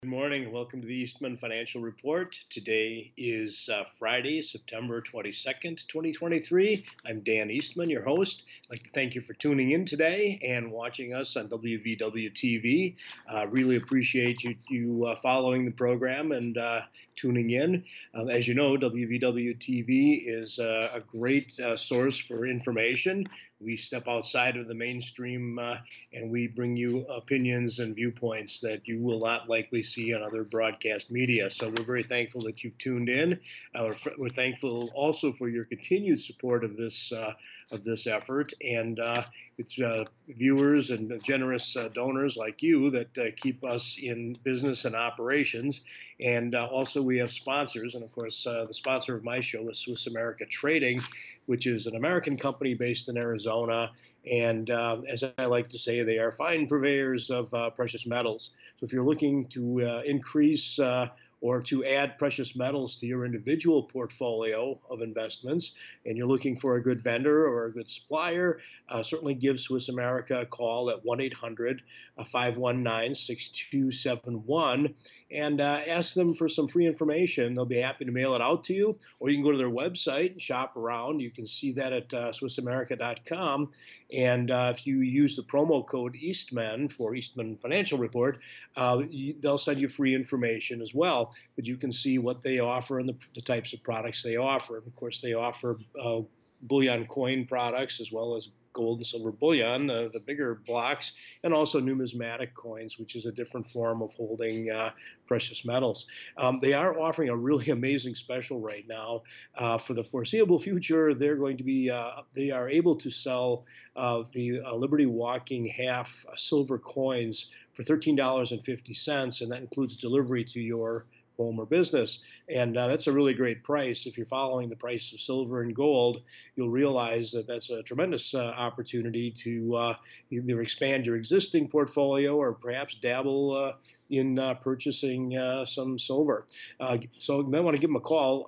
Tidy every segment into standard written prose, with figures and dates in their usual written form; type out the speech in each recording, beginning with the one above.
Good morning and welcome to the Eastman Financial Report. Today is Friday, September 22nd, 2023. I'm Dan Eastman, your host. I'd like to thank you for tuning in today and watching us on WVW TV. Really appreciate you following the program and tuning in. As you know, WVW TV is a great source for information. We step outside of the mainstream and we bring you opinions and viewpoints that you will not likely see on other broadcast media. So we're very thankful that you've tuned in. We're thankful also for your continued support of this effort, and it's viewers and generous donors like you that keep us in business and operations. And also we have sponsors, and of course the sponsor of my show is Swiss America Trading, which is an American company based in Arizona. And as I like to say, they are fine purveyors of precious metals. So if you're looking to increase or to add precious metals to your individual portfolio of investments, and you're looking for a good vendor or a good supplier, certainly give Swiss America a call at 1-800-519-6271 and ask them for some free information. They'll be happy to mail it out to you, or you can go to their website and shop around. You can see that at SwissAmerica.com. And if you use the promo code Eastman for Eastman Financial Report, they'll send you free information as well. But you can see what they offer and the types of products they offer. Of course, they offer bullion coin products as well as gold and silver bullion, the bigger blocks, and also numismatic coins, which is a different form of holding precious metals. They are offering a really amazing special right now. For the foreseeable future, they're going to be, they are able to sell the Liberty Walking half silver coins for $13.50, and that includes delivery to your home or business. And that's a really great price. If you're following the price of silver and gold, you'll realize that that's a tremendous opportunity to either expand your existing portfolio or perhaps dabble in purchasing some silver. So you might want to give them a call,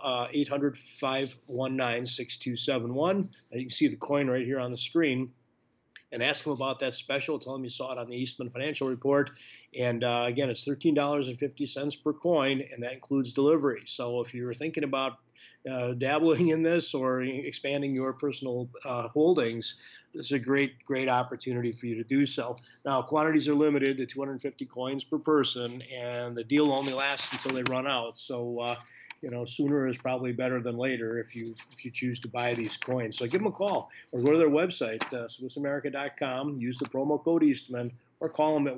800-519-6271. You can see the coin right here on the screen, and ask them about that special. Tell them you saw it on the Eastman Financial Report. And again, it's $13.50 per coin, and that includes delivery. So if you're thinking about dabbling in this or expanding your personal holdings, this is a great opportunity for you to do so. Now, quantities are limited to 250 coins per person, and the deal only lasts until they run out. So sooner is probably better than later if you choose to buy these coins. So give them a call or go to their website, SwissAmerica.com, use the promo code Eastman, or call them at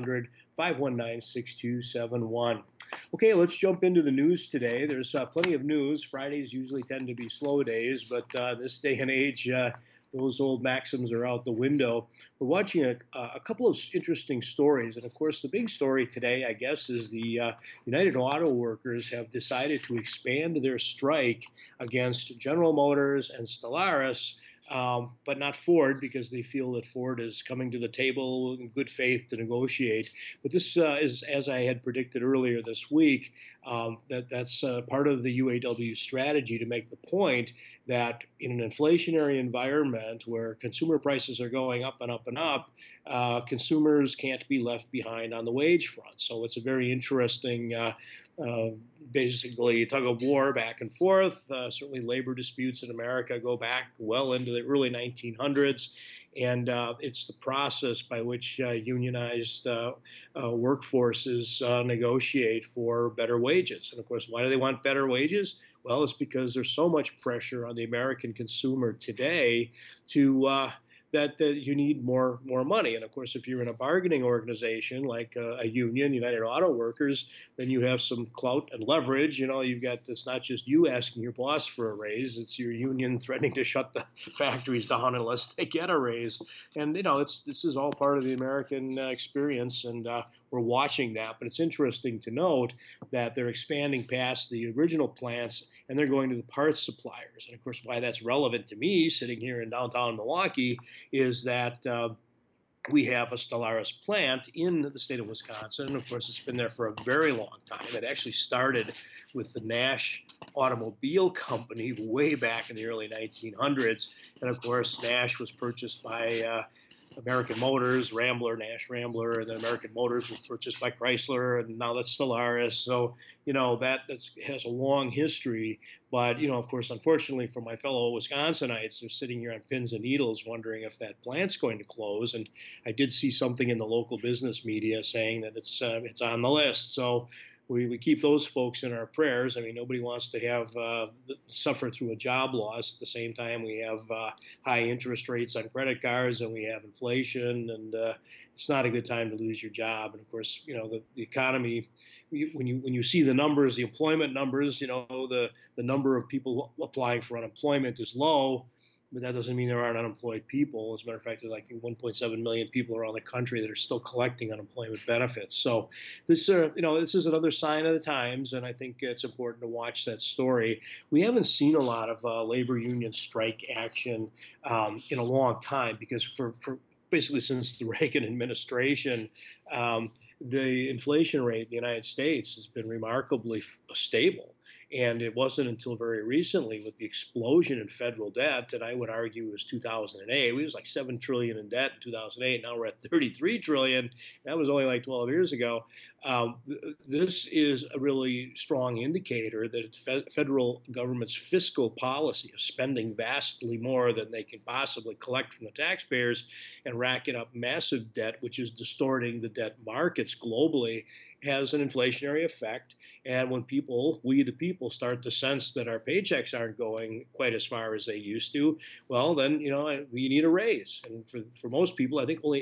1-800-519-6271. Okay, let's jump into the news today. There's plenty of news. Fridays usually tend to be slow days, but this day and age, those old maxims are out the window. We're watching a couple of interesting stories. And of course, the big story today, I guess, is the United Auto Workers have decided to expand their strike against General Motors and Stellaris, but not Ford, because they feel that Ford is coming to the table in good faith to negotiate. But this is, as I had predicted earlier this week, that's part of the UAW strategy to make the point that in an inflationary environment where consumer prices are going up and up and up, consumers can't be left behind on the wage front. So it's a very interesting basically tug of war back and forth. Certainly labor disputes in America go back well into the early 1900s, and it's the process by which unionized workforces negotiate for better wages. And of course, why do they want better wages? Well, it's because there's so much pressure on the American consumer today to that you need more money. And of course, if you're in a bargaining organization like a union, United Auto Workers, then you have some clout and leverage. You've got, it's not just you asking your boss for a raise, it's your union threatening to shut the factories down unless they get a raise. And this is all part of the American experience, and we're watching that. But it's interesting to note that they're expanding past the original plants and they're going to the parts suppliers. And of course, why that's relevant to me sitting here in downtown Milwaukee is that we have a Stellaris plant in the state of Wisconsin. And of course, it's been there for a very long time. It actually started with the Nash Automobile Company way back in the early 1900s. And of course, Nash was purchased by American Motors, Rambler, Nash Rambler, and then American Motors was purchased by Chrysler, and now that's Stellaris. So, has a long history. But, of course, unfortunately for my fellow Wisconsinites, they're sitting here on pins and needles wondering if that plant's going to close. And I did see something in the local business media saying that it's on the list. So we keep those folks in our prayers. I mean, nobody wants to have suffer through a job loss. At the same time, we have high interest rates on credit cards, and we have inflation, and it's not a good time to lose your job. And of course, the economy. When you see the numbers, the employment numbers, the number of people applying for unemployment is low, but that doesn't mean there aren't unemployed people. As a matter of fact, there's like 1.7 million people around the country that are still collecting unemployment benefits. So this is another sign of the times, and I think it's important to watch that story. We haven't seen a lot of labor union strike action in a long time because for basically since the Reagan administration, the inflation rate in the United States has been remarkably stable. And it wasn't until very recently with the explosion in federal debt, and I would argue it was 2008. We was like 7 trillion in debt in 2008. Now we're at 33 trillion. That was only like 12 years ago. This is a really strong indicator that it's federal government's fiscal policy of spending vastly more than they can possibly collect from the taxpayers and racking up massive debt, which is distorting the debt markets globally, has an inflationary effect. And when we the people, start to sense that our paychecks aren't going quite as far as they used to, well, then, we need a raise. And for most people, I think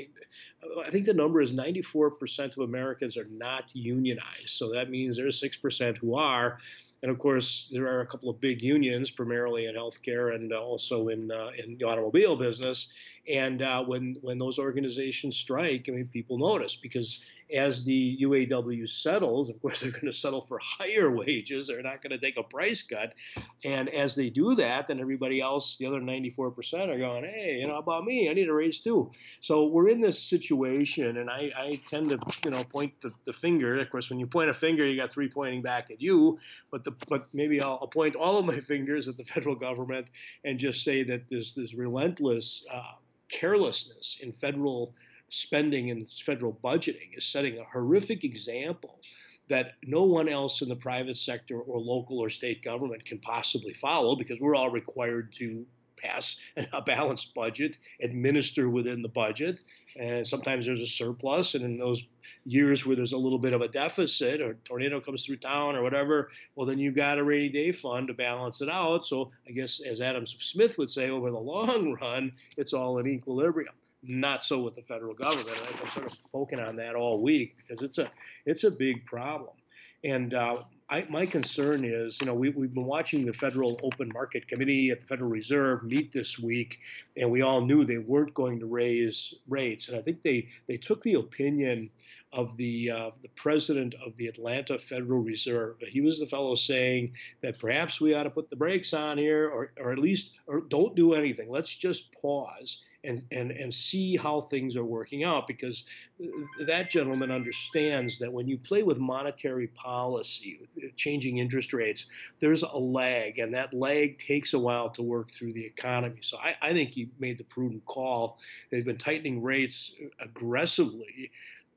the number is 94% of Americans are not unionized. So that means there's 6% who are. And of course, there are a couple of big unions, primarily in healthcare and also in the automobile business. And when those organizations strike, I mean, people notice because as the UAW settles, of course, they're going to settle for higher wages. They're not going to take a price cut. And as they do that, then everybody else, the other 94%, are going, hey, how about me? I need a raise too. So we're in this situation, and I tend to, point the finger. Of course, when you point a finger, you got three pointing back at you. But maybe I'll point all of my fingers at the federal government and just say that this relentless carelessness in federal spending and federal budgeting is setting a horrific example that no one else in the private sector or local or state government can possibly follow, because we're all required to pass a balanced budget, administer within the budget, and sometimes there's a surplus. And in those years where there's a little bit of a deficit or a tornado comes through town or whatever, well, then you've got a rainy day fund to balance it out. So I guess, as Adam Smith would say, over the long run, it's all in equilibrium. Not so with the federal government. And I've been sort of poking on that all week because it's a big problem. And my concern is, we've been watching the Federal Open Market Committee at the Federal Reserve meet this week, and we all knew they weren't going to raise rates. And I think they took the opinion of the president of the Atlanta Federal Reserve. He was the fellow saying that perhaps we ought to put the brakes on here, or at least don't do anything. Let's just pause and see how things are working out, because that gentleman understands that when you play with monetary policy, changing interest rates, there's a lag, and that lag takes a while to work through the economy. So I think he made the prudent call. They've been tightening rates aggressively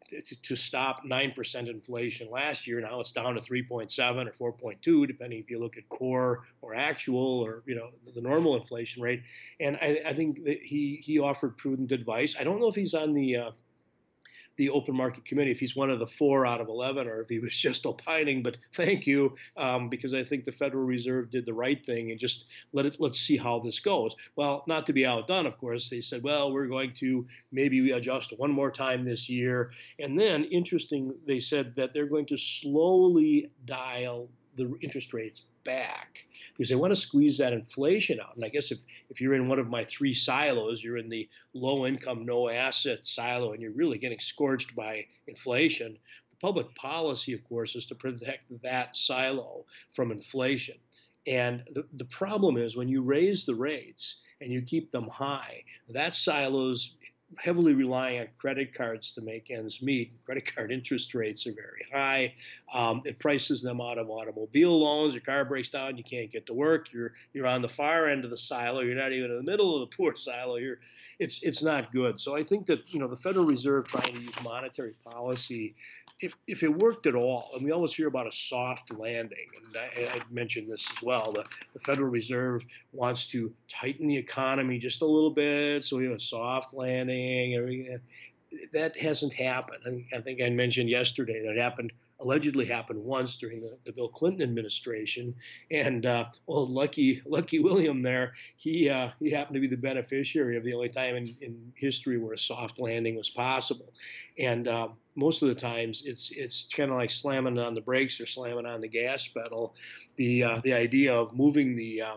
to stop 9% inflation last year. Now it's down to 3.7 or 4.2, depending if you look at core or actual, or the normal inflation rate. And I think that he offered prudent advice. I don't know if he's on the Open Market Committee, if he's one of the 4 out of 11, or if he was just opining. But thank you, because I think the Federal Reserve did the right thing and just let's see how this goes. Well, not to be outdone, of course, they said, well, we're going to maybe adjust one more time this year. And then, interesting, they said that they're going to slowly dial the interest rates back because they want to squeeze that inflation out. And I guess if you're in one of my 3 silos, you're in the low income, no asset silo, and you're really getting scorched by inflation. The public policy, of course, is to protect that silo from inflation. And the problem is when you raise the rates and you keep them high, that silo's heavily relying on credit cards to make ends meet. Credit card interest rates are very high. It prices them out of automobile loans. Your car breaks down, you can't get to work. You're on the far end of the silo. You're not even in the middle of the poor silo. It's not good. So I think that the Federal Reserve trying to use monetary policy, if it worked at all, and we always hear about a soft landing, and I mentioned this as well. The Federal Reserve wants to tighten the economy just a little bit, so we have a soft landing. Everything that hasn't happened. I think I mentioned yesterday that it allegedly happened once during the Bill Clinton administration, and well, lucky William there, he happened to be the beneficiary of the only time in history where a soft landing was possible, and most of the times it's kind of like slamming on the brakes or slamming on the gas pedal. The idea of moving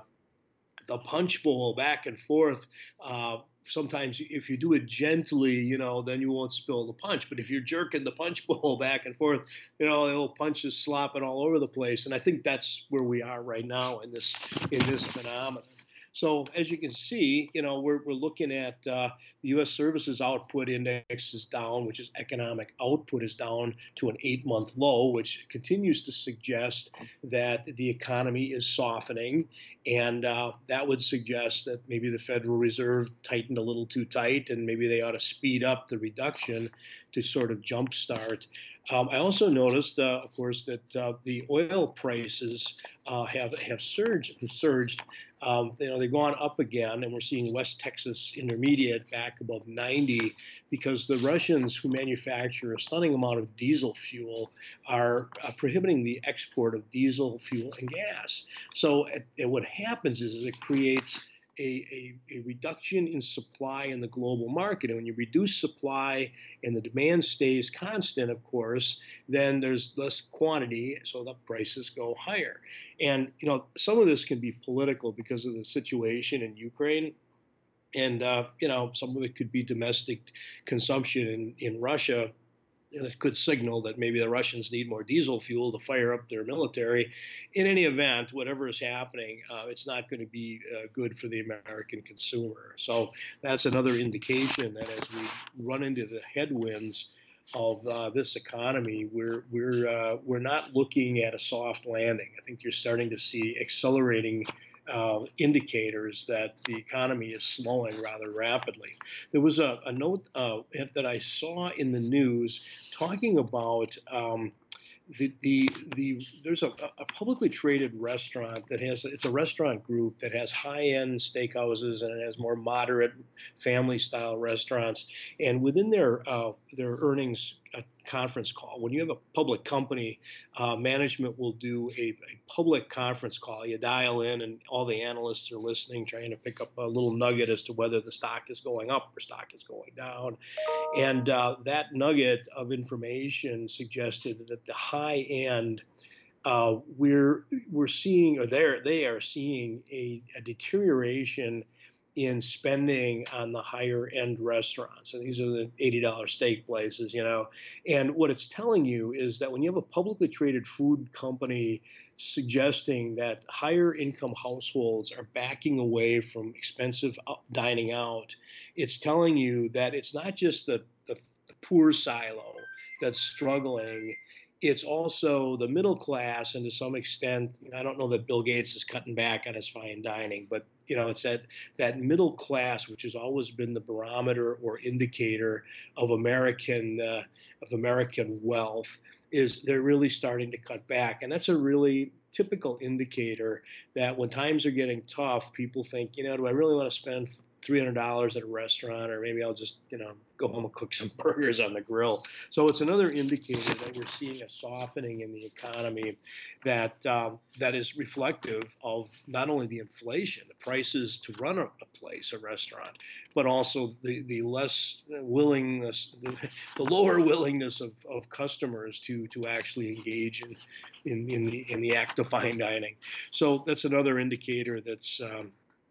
the punch bowl back and forth. Sometimes if you do it gently, then you won't spill the punch. But if you're jerking the punch bowl back and forth, the old punch is slopping all over the place. And I think that's where we are right now in this phenomenon. So as you can see, we're looking at the U.S. Services Output Index is down, which is economic output is down to an 8-month low, which continues to suggest that the economy is softening. And that would suggest that maybe the Federal Reserve tightened a little too tight, and maybe they ought to speed up the reduction to sort of jumpstart. I also noticed, of course, that the oil prices have surged. They've gone up again, and we're seeing West Texas Intermediate back above 90 because the Russians, who manufacture a stunning amount of diesel fuel, are prohibiting the export of diesel fuel and gas. So what happens is it creates a reduction in supply in the global market. And when you reduce supply and the demand stays constant, of course, then there's less quantity, so the prices go higher. And, some of this can be political because of the situation in Ukraine. And, some of it could be domestic consumption in Russia. And it could signal that maybe the Russians need more diesel fuel to fire up their military. In any event, whatever is happening, it's not going to be good for the American consumer. So that's another indication that as we run into the headwinds of this economy, we're not looking at a soft landing. I think you're starting to see accelerating indicators that the economy is slowing rather rapidly. There was a note that I saw in the news talking about there's a publicly traded restaurant that it's a restaurant group that has high-end steakhouses and it has more moderate family-style restaurants. And within their earnings conference call, when you have a public company, management will do a public conference call. You dial in, and all the analysts are listening, trying to pick up a little nugget as to whether the stock is going up or stock is going down. And that nugget of information suggested that at the high end, we're seeing, or they are seeing a deterioration in spending on the higher end restaurants. And these are the $80 steak places, And what it's telling you is that when you have a publicly traded food company suggesting that higher income households are backing away from expensive dining out, it's telling you that it's not just the poor silo that's struggling. It's also the middle class, and to some extent, I don't know that Bill Gates is cutting back on his fine dining, but it's that middle class, which has always been the barometer or indicator of American wealth, is they're really starting to cut back, and that's a really typical indicator that when times are getting tough, people think, do I really want to spend $300 at a restaurant, or maybe I'll just, go home and cook some burgers on the grill. So it's another indicator that we're seeing a softening in the economy that is reflective of not only the inflation, the prices to run a place, a restaurant, but also the less willingness, the lower willingness of customers to actually engage in the act of fine dining. So that's another indicator that's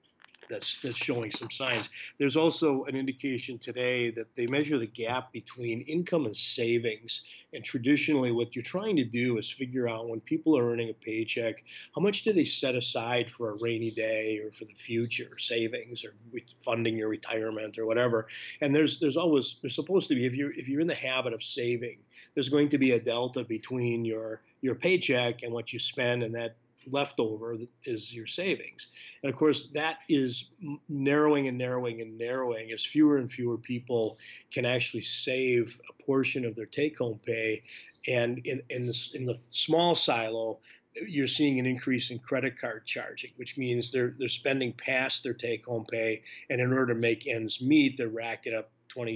that's showing some signs. There's also an indication today that they measure the gap between income and savings. And traditionally, what you're trying to do is figure out when people are earning a paycheck, how much do they set aside for a rainy day or for the future, savings or funding your retirement or whatever. And there's supposed to be, if you're in the habit of saving, there's going to be a delta between your paycheck and what you spend, and that leftover is your savings. And of course, that is narrowing and narrowing and narrowing as fewer and fewer people can actually save a portion of their take-home pay. And in the small silo, you're seeing an increase in credit card charging, which means they're spending past their take-home pay, and in order to make ends meet, they're racking up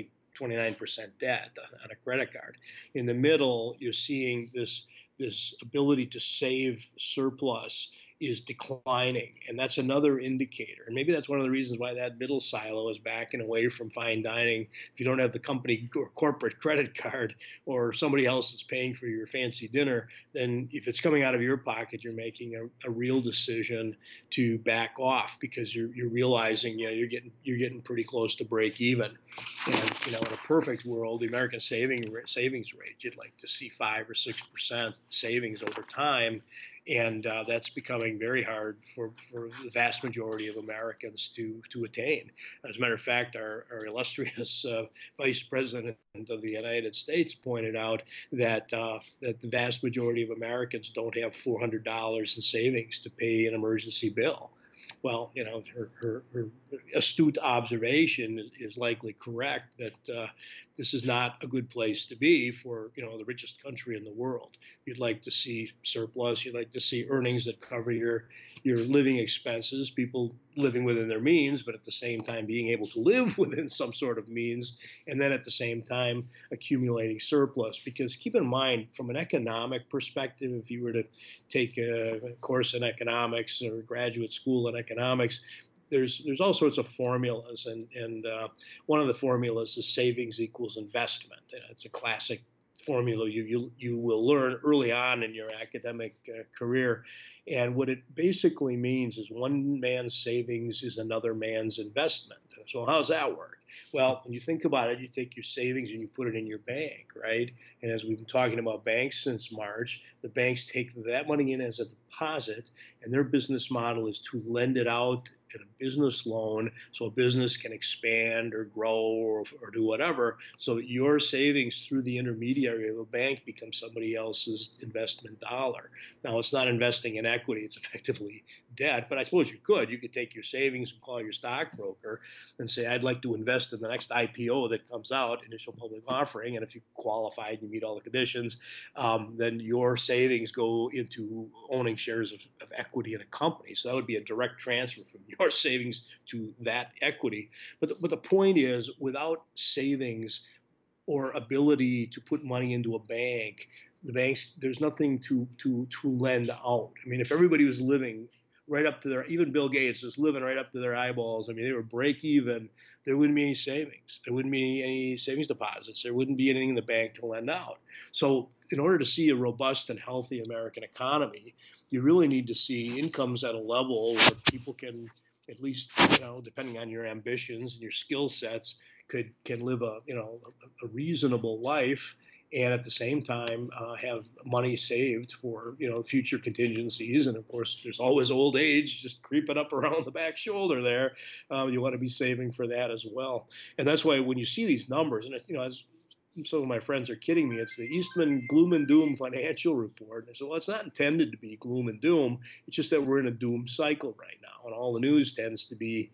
29% debt on a credit card. In the middle, you're seeing this ability to save surplus is declining. And that's another indicator. And maybe that's one of the reasons why that middle silo is backing away from fine dining. If you don't have the company or corporate credit card, or somebody else is paying for your fancy dinner, then if it's coming out of your pocket, you're making a real decision to back off, because you're realizing, you're getting pretty close to break even. And in a perfect world, the American savings rate, you'd like to see 5 or 6% savings over time. And that's becoming very hard for the vast majority of Americans to attain. As a matter of fact, our illustrious Vice President of the United States pointed out that the vast majority of Americans don't have $400 in savings to pay an emergency bill. Well, her astute observation is likely correct that this is not a good place to be for the richest country in the world. You'd like to see surplus. You'd like to see earnings that cover your living expenses, people living within their means, but at the same time being able to live within some sort of means, and then at the same time accumulating surplus. Because keep in mind, from an economic perspective, if you were to take a course in economics or graduate school in economics, there's all sorts of formulas, and one of the formulas is savings equals investment. It's a classic formula you will learn early on in your academic career. And what it basically means is one man's savings is another man's investment. So how does that work? Well, when you think about it, you take your savings and you put it in your bank, right? And as we've been talking about banks since March, the banks take that money in as a deposit, and their business model is to lend it out in a business loan so a business can expand or grow or do whatever, so that your savings through the intermediary of a bank becomes somebody else's investment dollar. Now, it's not investing in equity, it's effectively debt, but I suppose you could take your savings and call your stockbroker and say, I'd like to invest in the next IPO that comes out, initial public offering, and if you qualify and you meet all the conditions, then your savings go into owning shares of equity in a company. So that would be a direct transfer from your savings to that equity. But the point is, without savings or ability to put money into a bank, the banks, there's nothing to lend out. I mean, if everybody was living right up to even Bill Gates was living right up to their eyeballs. I mean, they were break even. There wouldn't be any savings. There wouldn't be any savings deposits. There wouldn't be anything in the bank to lend out. So in order to see a robust and healthy American economy, you really need to see incomes at a level where people can, at least, depending on your ambitions and your skill sets, can live a reasonable life, and at the same time have money saved for future contingencies. And of course, there's always old age just creeping up around the back shoulder there. You want to be saving for that as well. And that's why when you see these numbers, and as some of my friends are kidding me, it's the Eastman gloom and doom financial report. And I said, well, it's not intended to be gloom and doom. It's just that we're in a doom cycle right now. And all the news tends to be,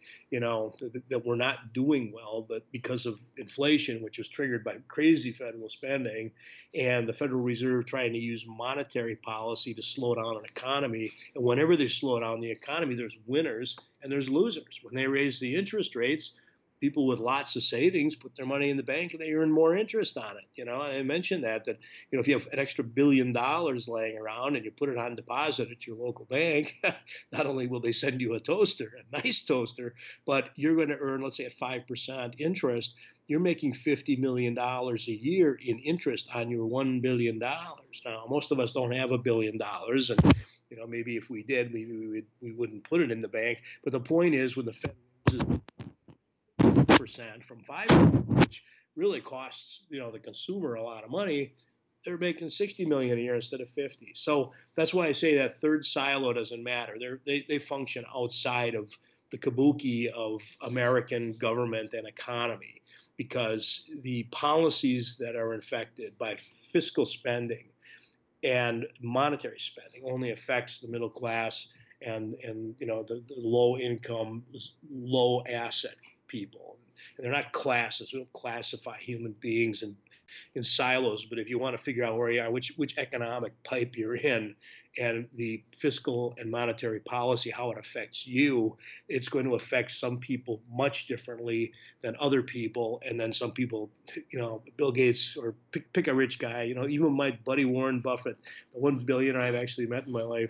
that we're not doing well, but because of inflation, which was triggered by crazy federal spending, and the Federal Reserve trying to use monetary policy to slow down an economy. And whenever they slow down the economy, there's winners and there's losers. When they raise the interest rates, people with lots of savings put their money in the bank and they earn more interest on it. And I mentioned that if you have an extra $1 billion laying around and you put it on deposit at your local bank, not only will they send you a toaster, a nice toaster, but you're going to earn, let's say, at 5% interest. You're making $50 million a year in interest on your $1 billion. Now, most of us don't have $1 billion, and maybe if we did, maybe we wouldn't put it in the bank. But the point is, when the Fed percent from 5%, which really costs the consumer a lot of money. They're making 60 million a year instead of 50. So that's why I say that third silo doesn't matter. They function outside of the kabuki of American government and economy, because the policies that are infected by fiscal spending and monetary spending only affects the middle class and the low income, low asset people. And they're not classes. We don't classify human beings in silos. But if you want to figure out where you are, which economic pipe you're in, and the fiscal and monetary policy, how it affects you, it's going to affect some people much differently than other people. And then some people, Bill Gates, or pick a rich guy, even my buddy Warren Buffett, the one billionaire I've actually met in my life,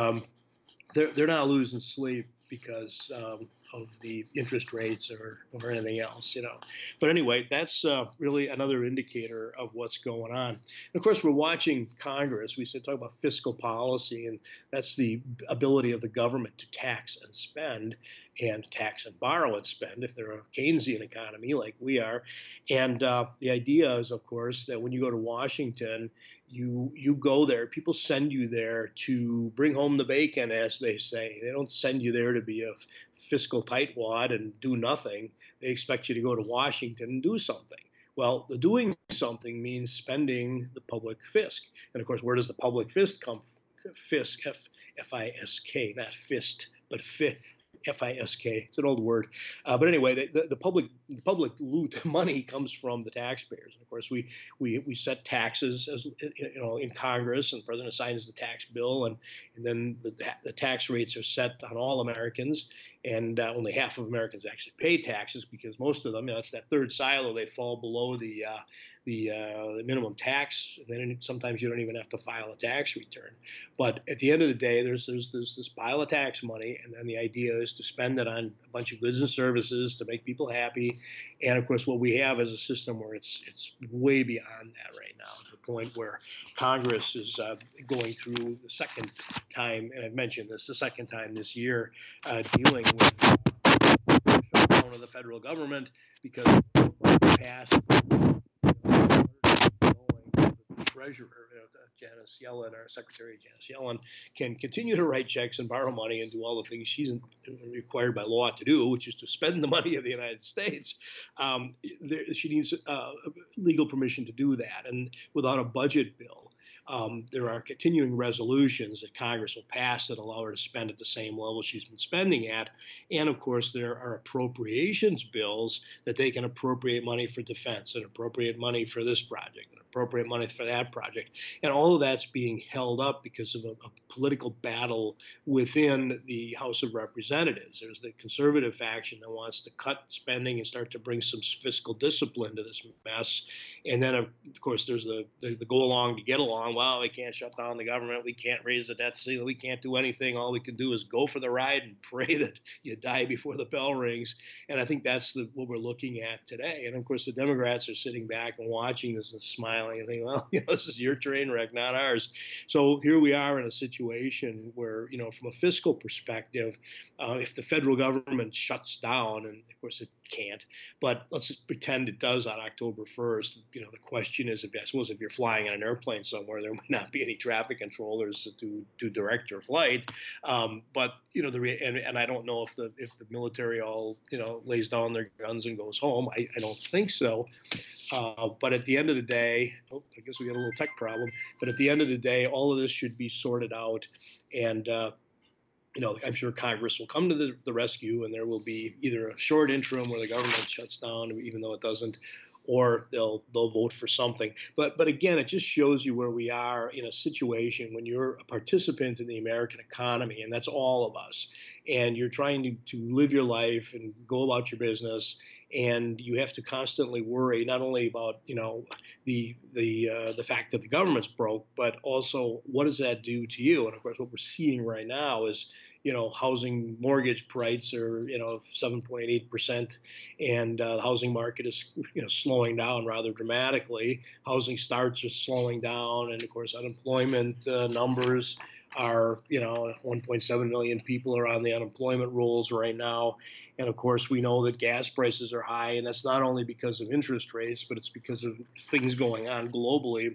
they're not losing sleep because of the interest rates or anything else. But anyway, that's really another indicator of what's going on. And of course, we're watching Congress. We said talk about fiscal policy, and that's the ability of the government to tax and spend, and tax and borrow and spend if they're a Keynesian economy like we are. And the idea is, of course, that when you go to Washington, you go there. People send you there to bring home the bacon, as they say. They don't send you there to be a fiscal tightwad and do nothing. They expect you to go to Washington and do something. Well, the doing something means spending the public fisc. And of course, where does the public fisc come from? Fisc, F-I-S-K, not fist, but F-I-S-K. It's an old word. But anyway, the public loot money comes from the taxpayers. And of course, we set taxes, as in Congress, and the president signs the tax bill, and then the tax rates are set on all Americans, and only half of Americans actually pay taxes, because most of them, that's that third silo, they fall below the minimum tax, and then sometimes you don't even have to file a tax return. But at the end of the day, there's this pile of tax money, and then the idea is to spend it on a bunch of goods and services to make people happy. And of course, what we have is a system where it's way beyond that right now, to the point where Congress is going through the second time, and I've mentioned this, the second time this year, dealing with shutdown of the federal government, because passed treasurer, Janice Yellen, our Secretary Janice Yellen, can continue to write checks and borrow money and do all the things she's required by law to do, which is to spend the money of the United States. She needs legal permission to do that, and without a budget bill, there are continuing resolutions that Congress will pass that allow her to spend at the same level she's been spending at. And of course, there are appropriations bills that they can appropriate money for defense, and appropriate money for this project, and appropriate money for that project. And all of that's being held up because of a political battle within the House of Representatives. There's the conservative faction that wants to cut spending and start to bring some fiscal discipline to this mess. And then, of course, there's the go along to get along. Well, we can't shut down the government. We can't raise the debt ceiling. We can't do anything. All we can do is go for the ride and pray that you die before the bell rings. And I think that's what we're looking at today. And of course, the Democrats are sitting back and watching this and smiling and thinking, well, this is your train wreck, not ours. So here we are in a situation where, from a fiscal perspective, if the federal government shuts down, and of course it can't, but let's just pretend it does on October 1st. The question is, I suppose if you're flying in an airplane somewhere, there might not be any traffic controllers to direct your flight. But and I don't know if the military all lays down their guns and goes home. I don't think so. But at the end of the day, I guess we got a little tech problem. But at the end of the day, all of this should be sorted out, and I'm sure Congress will come to the rescue, and there will be either a short interim where the government shuts down, even though it doesn't, or they'll vote for something. But again, it just shows you where we are in a situation when you're a participant in the American economy, and that's all of us, and you're trying to live your life and go about your business, and you have to constantly worry not only about the fact that the government's broke, but also what does that do to you? And of course, what we're seeing right now is housing mortgage prices are 7.8%, and the housing market is slowing down rather dramatically. Housing starts are slowing down, and of course, unemployment numbers are, 1.7 million people are on the unemployment rolls right now. And of course, we know that gas prices are high, and that's not only because of interest rates, but it's because of things going on globally.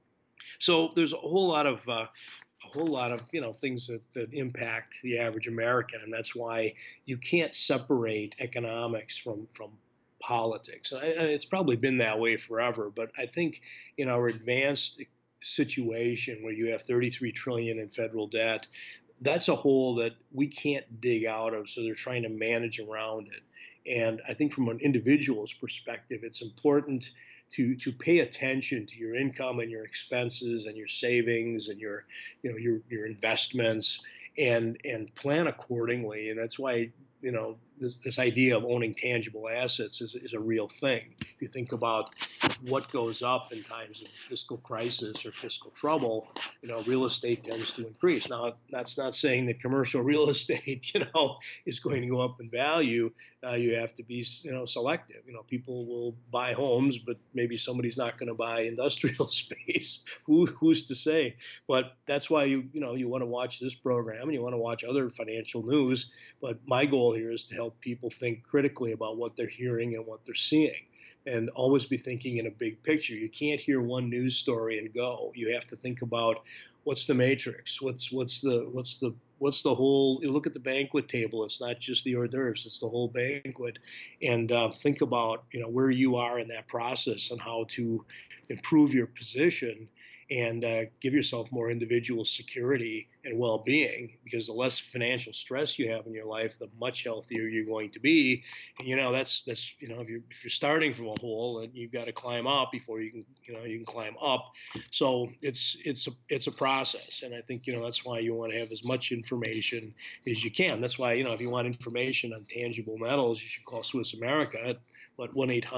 So there's a whole lot of things that impact the average American, and that's why you can't separate economics from politics. And it's probably been that way forever, but I think in our advanced situation where you have 33 trillion in federal debt, that's a hole that we can't dig out of. So they're trying to manage around it. And I think from an individual's perspective, it's important to pay attention to your income and your expenses and your savings and your investments, and plan accordingly. And that's why this idea of owning tangible assets is a real thing. If you think about what goes up in times of fiscal crisis or fiscal trouble, real estate tends to increase. Now, that's not saying that commercial real estate, is going to go up in value. You have to be, selective. People will buy homes, but maybe somebody's not going to buy industrial space. Who's to say? But that's why you want to watch this program and you want to watch other financial news. But my goal here is to help people think critically about what they're hearing and what they're seeing, and always be thinking in a big picture. You can't hear one news story and go. You have to think about what's the matrix, what's the whole. You look at the banquet table. It's not just the hors d'oeuvres; it's the whole banquet, and think about where you are in that process and how to improve your position, and give yourself more individual security and well-being, because the less financial stress you have in your life, the much healthier you're going to be. And that's if you're starting from a hole, and you've got to climb up before you can climb up. So it's a process, and I think that's why you want to have as much information as you can. That's why if you want information on tangible metals, you should call Swiss America. What,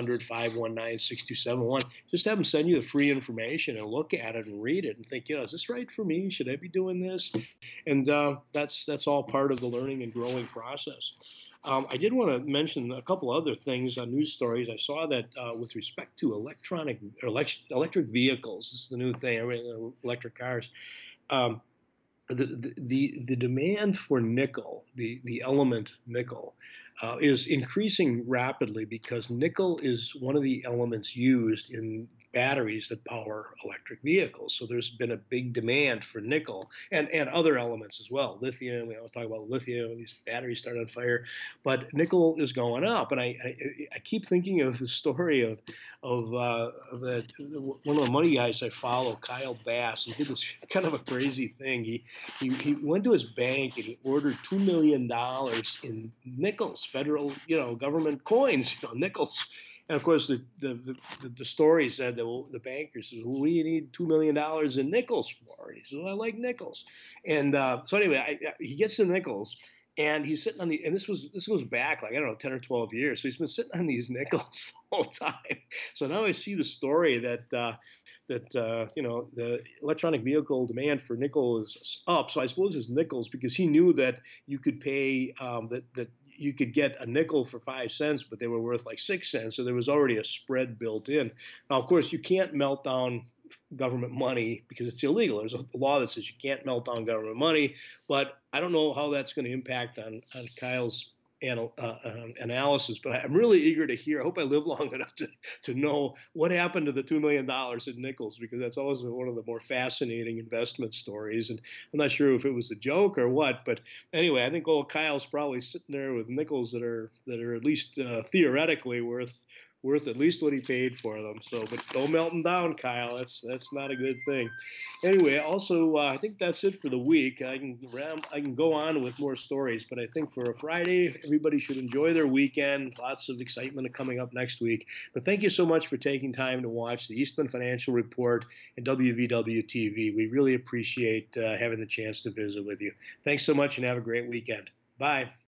1-800-519-6271. Just have them send you the free information and look at it and read it and think, is this right for me? Should I be doing this? And that's all part of the learning and growing process. I did want to mention a couple other things on news stories. I saw that with respect to electric vehicles, this is the new thing, electric cars. Um, the demand for nickel, the element nickel, is increasing rapidly, because nickel is one of the elements used in batteries that power electric vehicles. So there's been a big demand for nickel, and other elements as well. Lithium, we always talk about lithium, these batteries start on fire, but nickel is going up. And I keep thinking of the story of one of the money guys I follow, Kyle Bass. He did this kind of a crazy thing. He went to his bank and he ordered $2 million in nickels, federal government coins, nickels. And of course, the story said that the banker says, "Well, what do you need $2 million in nickels for?" And he says, "Well, I like nickels." And so anyway, he gets the nickels, and he's sitting on and this goes back like, I don't know, 10 or 12 years. So he's been sitting on these nickels the whole time. So now I see the story that the electronic vehicle demand for nickel is up. So I suppose it's nickels, because he knew that you could pay that you could get a nickel for 5 cents, but they were worth like 6 cents. So there was already a spread built in. Now, of course, you can't melt down government money because it's illegal. There's a law that says you can't melt down government money, but I don't know how that's going to impact on Kyle's analysis. But I'm really eager to hear. I hope I live long enough to know what happened to the $2 million in nickels, because that's always one of the more fascinating investment stories. And I'm not sure if it was a joke or what, but anyway, I think old Kyle's probably sitting there with nickels that are at least theoretically worth at least what he paid for them. So, but don't melt them down, Kyle. That's not a good thing. Anyway, also I think that's it for the week. I can go on with more stories, but I think for a Friday, everybody should enjoy their weekend. Lots of excitement coming up next week. But thank you so much for taking time to watch the Eastman Financial Report and WVW TV. We really appreciate having the chance to visit with you. Thanks so much, and have a great weekend. Bye.